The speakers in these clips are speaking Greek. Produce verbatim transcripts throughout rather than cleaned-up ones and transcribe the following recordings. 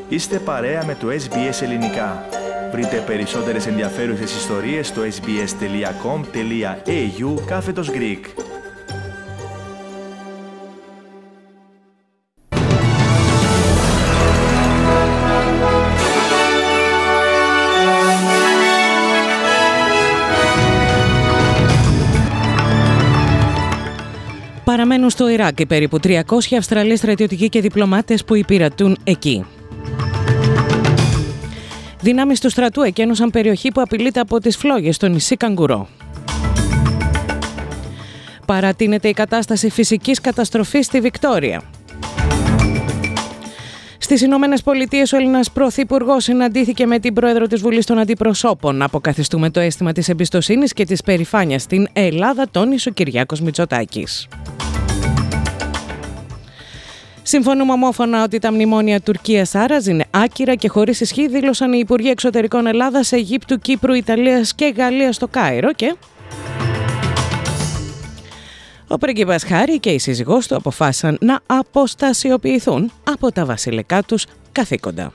Είστε παρέα με το ες μπι ες Ελληνικά. Βρείτε περισσότερες ενδιαφέρουσες ιστορίες στο sbs.com.au κάθετος Greek. Παραμένουν στο Ιράκ οι περίπου τριακόσιοι Αυστραλοί στρατιωτικοί και διπλωμάτες που υπηρετούν εκεί. Δυνάμεις του στρατού εκένωσαν περιοχή που απειλείται από τις φλόγες στο νησί Καγκουρό. Παρατείνεται η κατάσταση φυσικής καταστροφής στη Βικτόρια. Στις Ηνωμένες Πολιτείες, ο Έλληνας Πρωθυπουργός συναντήθηκε με την Πρόεδρο της Βουλής των Αντιπροσώπων. Αποκαθιστούμε το αίσθημα της εμπιστοσύνης και της περηφάνειας στην Ελλάδα, τόνισε ο Κυριάκος Μητσοτάκης. Συμφωνούμε ομόφωνα ότι τα μνημόνια Τουρκίας-Άρας είναι άκυρα και χωρίς ισχύ, δήλωσαν οι Υπουργοί Εξωτερικών Ελλάδας, Αιγύπτου, Κύπρου, Ιταλίας και Γαλλίας στο Κάιρο και ο πρίγκιπας Χάρη και η σύζυγός του αποφάσισαν να αποστασιοποιηθούν από τα βασιλικά τους καθήκοντα.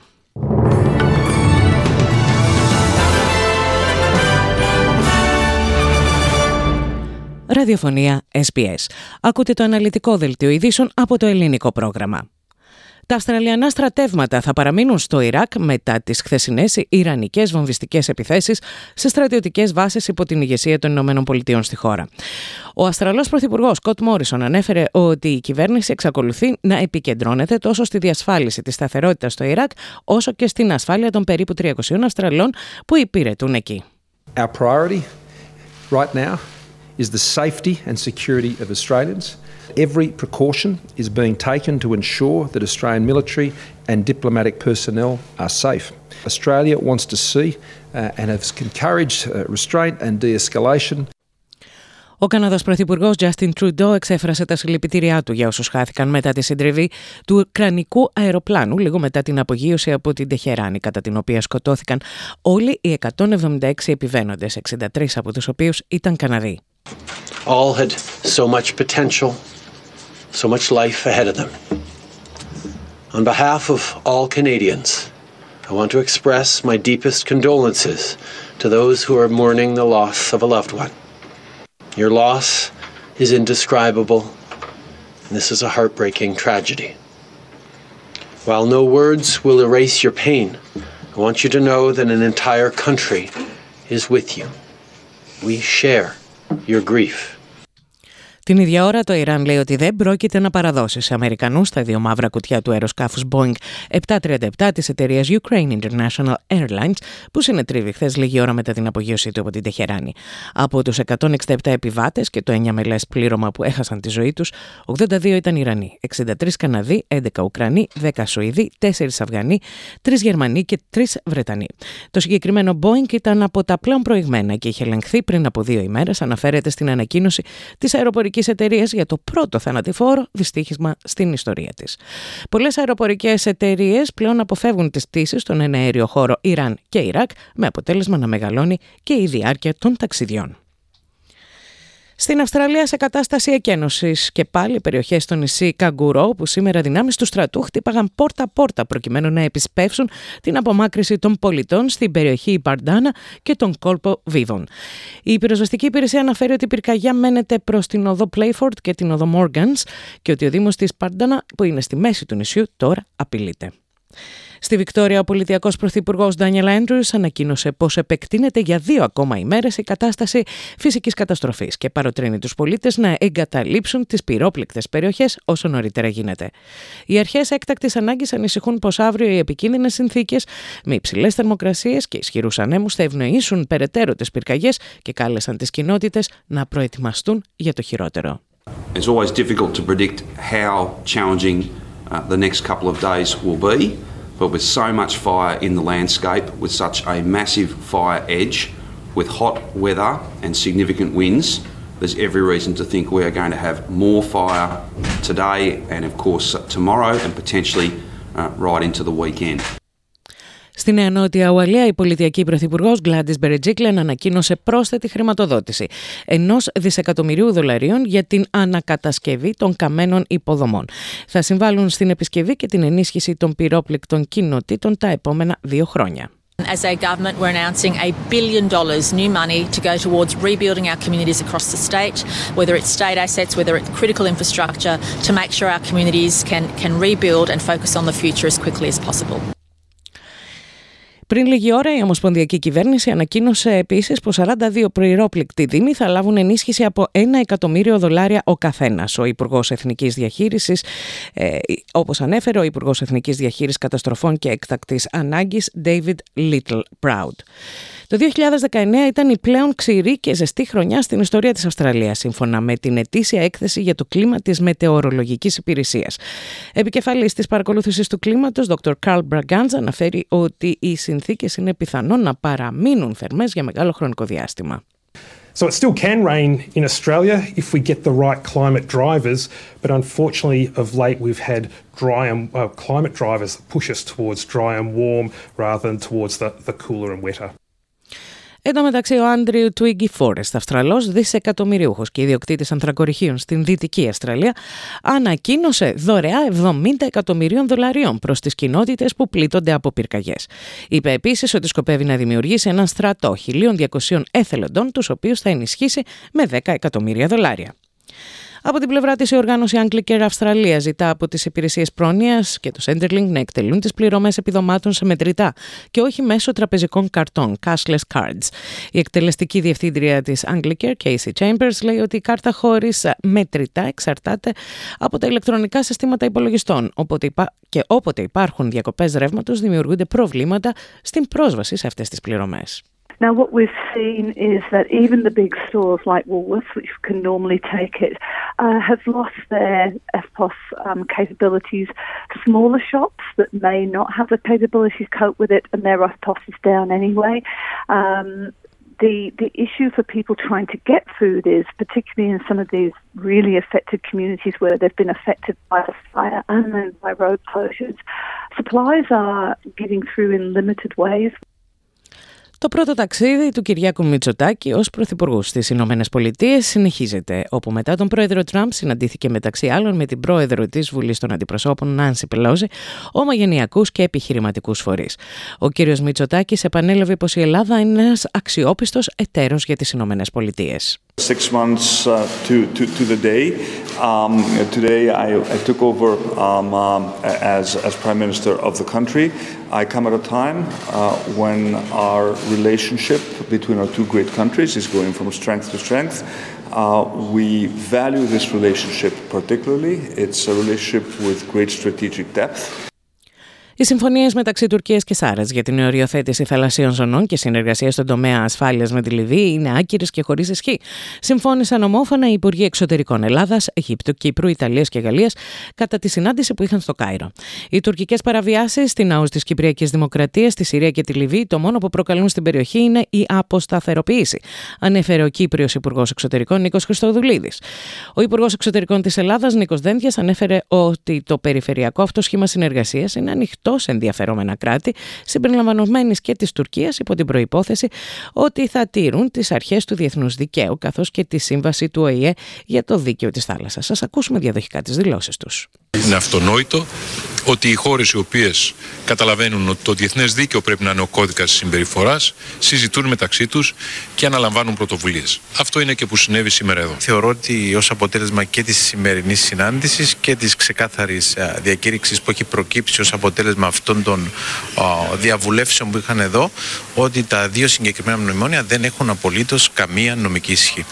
Ραδιοφωνία ες μπι ες. Ακούτε το αναλυτικό δελτίο ειδήσεων από το ελληνικό πρόγραμμα. Τα Αυστραλιανά στρατεύματα θα παραμείνουν στο Ιράκ μετά τις χθεσινές ιρανικές βομβιστικές επιθέσεις σε στρατιωτικές βάσεις υπό την ηγεσία των Ηνωμένων Πολιτειών στη χώρα. Ο Αυστραλός Πρωθυπουργός Σκοτ Μόρισον ανέφερε ότι η κυβέρνηση εξακολουθεί να επικεντρώνεται τόσο στη διασφάλιση της σταθερότητας στο Ιράκ, όσο και στην ασφάλεια των περίπου τριακοσίων Αυστραλών που υπηρετούν εκεί. Our priority right now is the safety and security of Australians. Every precaution is being taken to ensure that Australian military and diplomatic personnel are safe. Australia wants to see uh, and has encouraged uh, restraint and de-escalation. Ο Καναδός Πρωθυπουργός Justin Trudeau εξέφρασε τα συλληπιτήριά του για όσους χάθηκαν μετά τη συντριβή του ουκρανικού αεροπλάνου λίγο μετά την απογείωση από την Τεχεράνη, κατά την οποία σκοτώθηκαν όλοι οι εκατόν εβδομήντα έξι επιβαίνοντες, εξήντα τρεις από τους οποίους ήταν Καναδοί. All had so much potential, so much life ahead of them. On behalf of all Canadians, I want to express my deepest condolences to those who are mourning the loss of a loved one. Your loss is indescribable, and this is a heartbreaking tragedy. While no words will erase your pain, I want you to know that an entire country is with you. We share your grief. Την ίδια ώρα, το Ιράν λέει ότι δεν πρόκειται να παραδώσει σε Αμερικανούς τα δύο μαύρα κουτιά του αεροσκάφους Boeing επτακόσια τριάντα επτά της εταιρείας Ukraine International Airlines, που συνετρίβει χθες λίγη ώρα μετά την απογείωσή του από την Τεχεράνη. Από τους εκατόν εξήντα επτά επιβάτες και το εννιά μελές πλήρωμα που έχασαν τη ζωή τους, ογδόντα δύο ήταν Ιρανοί, εξήντα τρεις Καναδοί, έντεκα Ουκρανοί, δέκα Σουηδοί, τέσσερις Αφγανοί, τρεις Γερμανοί και τρεις Βρετανοί. Το συγκεκριμένο Boeing ήταν από τα πλέον προηγμένα και είχε ελεγχθεί πριν από δύο ημέρες, αναφέρεται στην ανακοίνωση της αεροπορικής εταιρείας για το πρώτο θανατηφόρο δυστύχισμα στην ιστορία της. Πολλές αεροπορικές εταιρείες πλέον αποφεύγουν τις πτήσεις στον εναέριο χώρο Ιράν και Ιράκ, με αποτέλεσμα να μεγαλώνει και η διάρκεια των ταξιδιών. Στην Αυστραλία, σε κατάσταση εκένωσης και πάλι περιοχές στο νησί Καγκουρό, που σήμερα δυνάμεις του στρατού χτύπαγαν πόρτα-πόρτα προκειμένου να επισπεύσουν την απομάκρυση των πολιτών στην περιοχή Παρντάνα και τον κόλπο Βίβων. Η πυροσβεστική υπηρεσία αναφέρει ότι η πυρκαγιά μένεται προς την οδό Playford και την οδό Morgans και ότι ο δήμος της Παρντάνα, που είναι στη μέση του νησιού, τώρα απειλείται. Στη Βικτόρια, ο πολιτιακός πρωθυπουργός Ντάνιελ Άντρους ανακοίνωσε πως επεκτείνεται για δύο ακόμα ημέρες η κατάσταση φυσικής καταστροφής και παροτρύνει τους πολίτες να εγκαταλείψουν τις πυρόπληκτες περιοχές όσο νωρίτερα γίνεται. Οι αρχές έκτακτης ανάγκης ανησυχούν πως αύριο οι επικίνδυνες συνθήκες με υψηλές θερμοκρασίες και ισχυρούς ανέμους θα ευνοήσουν περαιτέρω τις πυρκαγιές και κάλεσαν τις κοινότητες να προετοιμαστούν για το χειρότερο. It's always difficult to predict how challenging uh, the next couple of days will be. But with so much fire in the landscape, with such a massive fire edge, with hot weather and significant winds, there's every reason to think we are going to have more fire today and of course tomorrow and potentially uh, right into the weekend. Στη Νέα Νότια Ουαλία, η πολιτιακή πρωθυπουργός Γκλάντις Μπερετζίκλεν ανακοίνωσε πρόσθετη χρηματοδότηση ενός δισεκατομμυρίου δολαρίων για την ανακατασκευή των καμένων υποδομών. Θα συμβάλλουν στην επισκευή και την ενίσχυση των πυρόπληκτων κοινοτήτων τα επόμενα δύο χρόνια. As a government, we're announcing a billion dollars new money to go towards rebuilding our communities across the state, whether it's state assets, whether it's critical infrastructure, to make sure our communities can, can rebuild and focus on the future as quickly as possible. Πριν λίγη ώρα, η Ομοσπονδιακή Κυβέρνηση ανακοίνωσε επίσης πως σαράντα δύο πυρόπληκτοι δήμοι θα λάβουν ενίσχυση από ένα εκατομμύριο δολάρια ο καθένας. Ο Υπουργός Εθνικής Διαχείρισης, ε, όπως ανέφερε ο Υπουργός Εθνικής Διαχείρισης Καταστροφών και Έκτακτης Ανάγκης, David Littleproud. Το δύο χιλιάδες δεκαεννέα ήταν η πλέον ξηρή και ζεστή χρονιά στην ιστορία της Αυστραλίας, σύμφωνα με την ετήσια έκθεση για το κλίμα της Μετεωρολογικής Υπηρεσίας. Επικεφαλής της παρακολούθησης του κλίματος, Δόκτωρ Καρλ Μπραγκάντζα, αναφέρει ότι οι συνθήκες είναι πιθανόν να παραμείνουν θερμές για μεγάλο χρονικό διάστημα. So it still can rain in Australia if we get the right climate drivers, but unfortunately of late we've had dry and uh, climate drivers that push us towards dry and warm rather than towards the, the cooler and wetter. Εν τω μεταξύ, ο Άντριου Τουίγκι Φόρεστ, Αυστραλός δισεκατομμυριούχος και ιδιοκτήτης ανθρακοριχείων στην Δυτική Αυστραλία, ανακοίνωσε δωρεά εβδομήντα εκατομμυρίων δολαρίων προς τις κοινότητες που πλήττονται από πυρκαγιές. Είπε επίσης ότι σκοπεύει να δημιουργήσει έναν στρατό χίλια διακόσιων εθελοντών, τους οποίους θα ενισχύσει με δέκα εκατομμύρια δολάρια. Από την πλευρά της, η οργάνωση Anglicare Αυστραλία ζητά από τις υπηρεσίες πρόνοιας και το Centrelink να εκτελούν τις πληρωμές επιδομάτων σε μετρητά και όχι μέσω τραπεζικών καρτών, cashless cards. Η εκτελεστική διευθύντρια της Anglicare, Casey Chambers, λέει ότι η κάρτα χωρίς μετρητά εξαρτάται από τα ηλεκτρονικά συστήματα υπολογιστών, οπότε υπά... και όποτε υπάρχουν διακοπές ρεύματος δημιουργούνται προβλήματα στην πρόσβαση σε αυτές τις πληρωμές. Now, what we've seen is that even the big stores like Woolworths, which can normally take it, uh, have lost their F P O S um, capabilities. Smaller shops that may not have the capability to cope with it, and their F P O S is down anyway. Um, the the issue for people trying to get food is, particularly in some of these really affected communities where they've been affected by the fire and then by road closures, supplies are getting through in limited ways. Το πρώτο ταξίδι του Κυριάκου Μητσοτάκη ως πρωθυπουργού στις Ηνωμένες Πολιτείες συνεχίζεται, όπου μετά τον πρόεδρο Τραμπ συναντήθηκε μεταξύ άλλων με την πρόεδρο της Βουλής των Αντιπροσώπων, Νάνση Πελόζη, ομογενειακούς και επιχειρηματικούς φορείς. Ο κύριος Μητσοτάκης επανέλαβε πως η Ελλάδα είναι ένας αξιόπιστος εταίρος για τις Ηνωμένες Πολιτείες. Six months uh, to, to, to the day. Um, today I, I took over um, um, as, as Prime Minister of the country. I come at a time uh, when our relationship between our two great countries is going from strength to strength. Uh, we value this relationship particularly. It's a relationship with great strategic depth. Οι συμφωνίες μεταξύ Τουρκίας και Σάρας για την οριοθέτηση θαλασσίων ζωνών και συνεργασία στον τομέα ασφάλειας με τη Λιβύη είναι άκυρες και χωρίς ισχύ. Συμφώνησαν ομόφωνα οι Υπουργοί Εξωτερικών Ελλάδας, Αιγύπτου, Κύπρου, Ιταλίας και Γαλλίας κατά τη συνάντηση που είχαν στο Κάιρο. Οι τουρκικές παραβιάσεις στην ναούς της Κυπριακής Δημοκρατίας, στη Συρία και τη Λιβύη, το μόνο που προκαλούν στην περιοχή είναι η αποσταθεροποίηση, ανέφερε ο Κύπριος Υπουργός Εξωτερικών Νίκος Χριστοδουλίδης. Ο Υπουργός Εξωτερικών της Ελλάδας, Νίκος Δένδιας, ανέφερε ότι το περιφερειακό αυτό σχήμα συνεργασίας είναι ανοιχτό σε ενδιαφερόμενα κράτη, συμπεριλαμβανομένης και της Τουρκίας, υπό την προϋπόθεση ότι θα τηρούν τις αρχές του διεθνούς δικαίου, καθώς και τη σύμβαση του Ο Η Ε για το δίκαιο της θάλασσας. Σας ακούσουμε διαδοχικά τις δηλώσεις τους. Είναι αυτονόητο ότι οι χώρες οι οποίες καταλαβαίνουν ότι το διεθνές δίκαιο πρέπει να είναι ο κώδικας της συμπεριφοράς, συζητούν μεταξύ τους και αναλαμβάνουν πρωτοβουλίες. Αυτό είναι και που συνέβη σήμερα εδώ. Θεωρώ ότι ως αποτέλεσμα και της σημερινής συνάντησης και της ξεκάθαρης διακήρυξης που έχει προκύψει ως αποτέλεσμα αυτών των διαβουλεύσεων που είχαν εδώ, ότι τα δύο συγκεκριμένα μνημόνια δεν έχουν απολύτως καμία νομική ισχύ.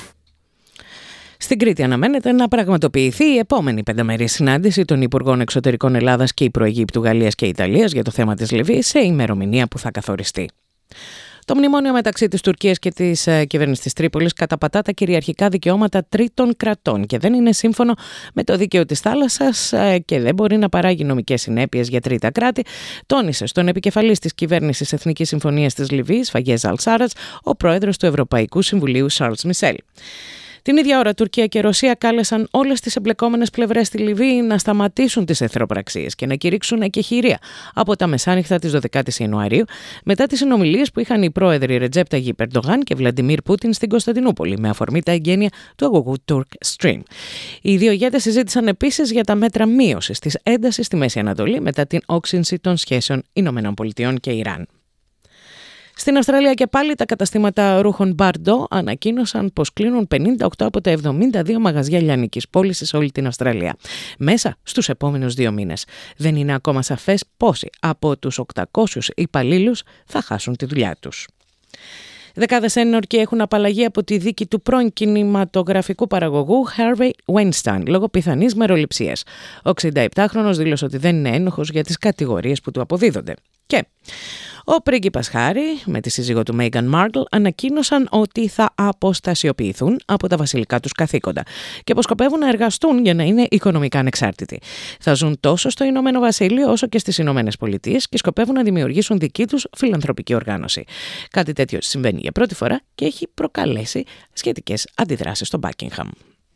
Στην Κρήτη αναμένεται να πραγματοποιηθεί η επόμενη πενταμερή συνάντηση των Υπουργών Εξωτερικών Ελλάδας, Κύπρου, Αιγύπτου, Γαλλίας και Ιταλίας για το θέμα της Λιβύης σε ημερομηνία που θα καθοριστεί. Το μνημόνιο μεταξύ της Τουρκίας και της ε, κυβέρνησης της Τρίπολης καταπατά τα κυριαρχικά δικαιώματα τρίτων κρατών και δεν είναι σύμφωνο με το δίκαιο της θάλασσας ε, και δεν μπορεί να παράγει νομικές συνέπειες για τρίτα κράτη, τόνισε στον επικεφαλής της κυβέρνησης Εθνικής Συμφωνίας της Λιβύης, Φαγιές Αλ-Σάραντς, ο πρόεδρος του Ευρωπαϊκού Συμβουλίου, Σαρλς Μισελ. Την ίδια ώρα, Τουρκία και Ρωσία κάλεσαν όλες τις εμπλεκόμενες πλευρές στη Λιβύη να σταματήσουν τις εχθροπραξίες και να κηρύξουν εκεχηρία από τα μεσάνυχτα της δωδεκάτης Ιανουαρίου, μετά τις συνομιλίες που είχαν οι πρόεδροι Ρετζέπ Ταγιπ Ερντογάν και Βλαντιμίρ Πούτιν στην Κωνσταντινούπολη, με αφορμή τα εγγένεια του αγωγού Turk Stream. Οι δύο ηγέτες συζήτησαν επίσης για τα μέτρα μείωσης της έντασης στη Μέση Ανατολή μετά την όξυνση των σχέσεων Ηνωμένων Πολιτειών και Ιράν. Στην Αυστραλία και πάλι τα καταστήματα ρούχων Bardot ανακοίνωσαν πως κλείνουν πενήντα οκτώ από τα εβδομήντα δύο μαγαζιά λιανικής πώλησης σε όλη την Αυστραλία μέσα στους επόμενους δύο μήνες. Δεν είναι ακόμα σαφές πόσοι από τους οκτακόσιους υπαλλήλους θα χάσουν τη δουλειά τους. Δεκάδες ένορκοι έχουν απαλλαγή από τη δίκη του πρώην κινηματογραφικού παραγωγού Harvey Weinstein λόγω πιθανής μεροληψίας. Ο εξηνταεπτάχρονος δήλωσε ότι δεν είναι ένοχος για τις κατηγορίες που του αποδίδονται. Και ο πρίγκιπας Χάρι με τη σύζυγο του Μέγαν Μάρκλ ανακοίνωσαν ότι θα αποστασιοποιηθούν από τα βασιλικά τους καθήκοντα και πως σκοπεύουν να εργαστούν για να είναι οικονομικά ανεξάρτητοι. Θα ζουν τόσο στο Ηνωμένο Βασίλειο όσο και στις Ηνωμένες Πολιτείες και σκοπεύουν να δημιουργήσουν δική τους φιλανθρωπική οργάνωση. Κάτι τέτοιο συμβαίνει για πρώτη φορά και έχει προκαλέσει σχετικές αντιδράσεις στο Buckingham.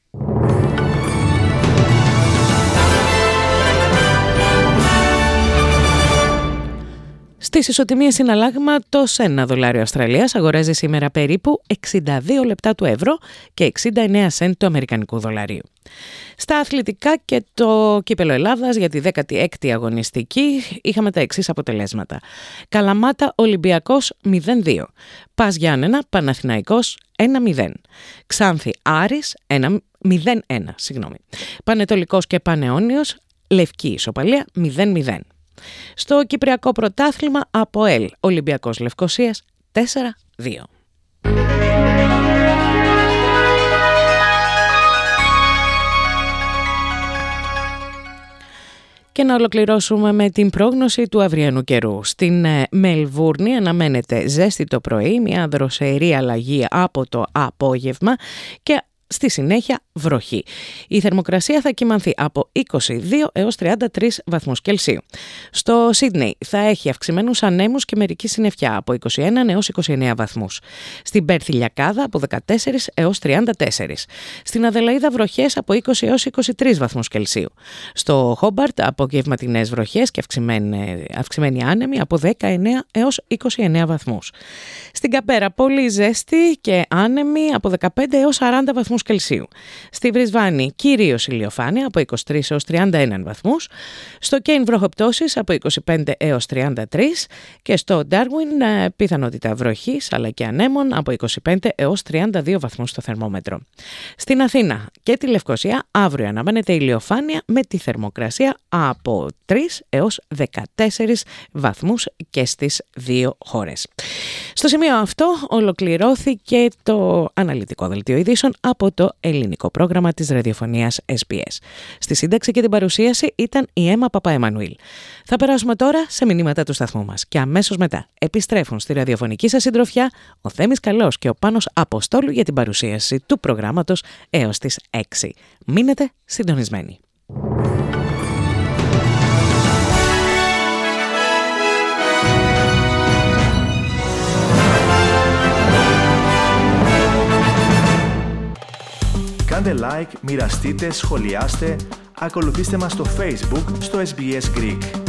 Στις ισοτιμίες συναλλάγματος ένα δολάριο Αυστραλίας αγοράζει σήμερα περίπου εξήντα δύο λεπτά του ευρώ και εξήντα εννέα σέντ του αμερικανικού δολαρίου. Στα αθλητικά και το κύπελλο Ελλάδας για τη δέκατη έκτη αγωνιστική είχαμε τα εξής αποτελέσματα. Καλαμάτα Ολυμπιακός μηδέν δύο, Πας Γιάννενα Παναθηναϊκός ένα μηδέν, Ξάνθη Άρης μηδέν ένα, συγγνώμη. Πανετολικός και Πανεώνιος Λευκή Ισοπαλία μηδέν μηδέν. Στο Κυπριακό Πρωτάθλημα ΑΠΟΕΛ Ολυμπιακός Λευκωσίας τέσσερα δύο. Και να ολοκληρώσουμε με την πρόγνωση του αυριανού καιρού. Στην Μελβούρνη αναμένεται ζέστη το πρωί, μια δροσερή αλλαγή από το απόγευμα και στη συνέχεια βροχή. Η θερμοκρασία θα κυμανθεί από είκοσι δύο έως τριάντα τρεις βαθμούς Κελσίου. Στο Σίδνεϊ θα έχει αυξημένους ανέμους και μερική συννεφιά από είκοσι ένα έως είκοσι εννέα βαθμούς. Στην Πέρθη λιακάδα από δεκατέσσερα έως τριάντα τέσσερα. Στην Αδελαΐδα βροχές από είκοσι έως είκοσι τρεις βαθμούς Κελσίου. Στο Χόμπαρτ απογευματινές βροχές και αυξημένοι, αυξημένοι άνεμοι από δεκαεννέα έως είκοσι εννέα βαθμούς. Στην Καπέρα πολύ ζέστη και άνεμοι από δεκαπέντε έως σαράντα βαθμούς Κελσίου. Στη Βρισβάνη κυρίως ηλιοφάνεια από είκοσι τρεις έως τριάντα ένα βαθμούς. Στο Κέιν βροχοπτώσεις από είκοσι πέντε έως τριάντα τρία και στο Ντάρουιν πιθανότητα βροχής αλλά και ανέμων από είκοσι πέντε έως τριάντα δύο βαθμούς στο θερμόμετρο. Στην Αθήνα και τη Λευκωσία αύριο αναμένεται ηλιοφάνεια με τη θερμοκρασία από τρεις έως δεκατέσσερις βαθμούς και στις δύο χώρες. Στο σημείο αυτό ολοκληρώθηκε το αναλυτικό δελτίο ειδήσεων από το ελληνικό πρόγραμμα της ραδιοφωνίας ες μπι ες. Στη σύνταξη και την παρουσίαση ήταν η Έμα Παπαεμμανουήλ. Θα περάσουμε τώρα σε μηνύματα του σταθμού μας και αμέσως μετά επιστρέφουν στη ραδιοφωνική σας συντροφιά ο Θέμης Καλός και ο Πάνος Αποστόλου για την παρουσίαση του προγράμματος έως τις έξι. Μείνετε συντονισμένοι. Κάντε like, μοιραστείτε, σχολιάστε, ακολουθήστε μας στο Facebook, στο ες μπι ες Greek.